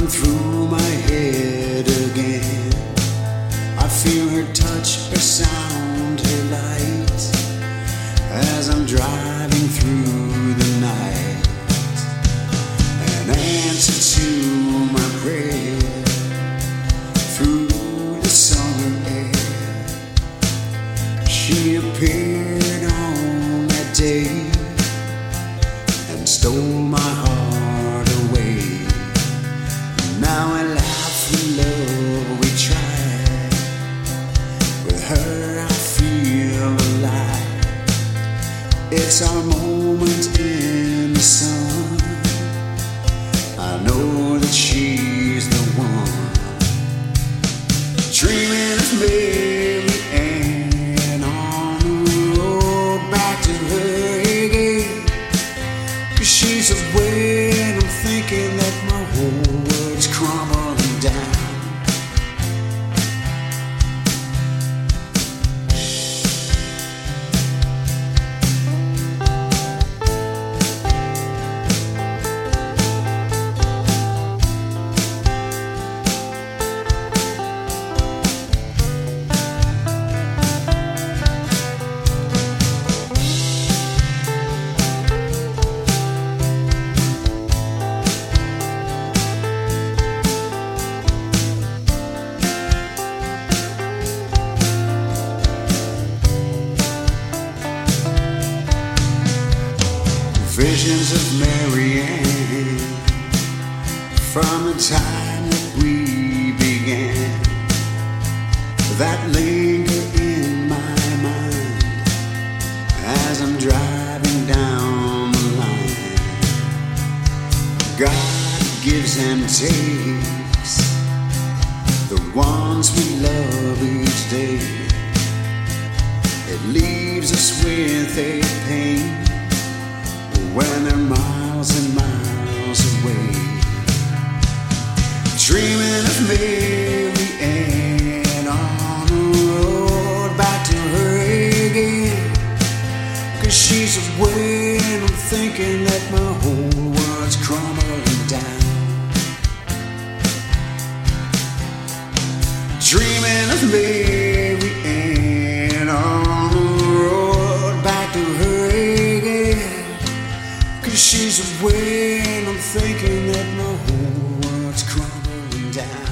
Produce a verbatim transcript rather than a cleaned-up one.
through my head again. I feel her touch, her sound, her light as I'm driving through the night. An answer to my prayer through the summer air. She appeared on that day and stole my heart away. Now I laugh with love we tried. With her I feel alive. It's our moment in the sun. I know that she's the one. Dreaming of Mary Ann on the road back to her again. 'Cause she's away and I'm thinking that my whole world's crumbling down. Visions of Mary Ann from the time that we began, that linger in my mind as I'm driving down the line. God gives and takes the ones we love each day. It leaves us with a pain when they're miles and miles away. Dreaming of Mary Ann on the road back to her again. 'Cause she's away and I'm thinking that my whole world's crumbling down. Dreaming of Mary Ann on the road back to her again. 'Cause she's away and I'm thinking that my whole world's crumbling down.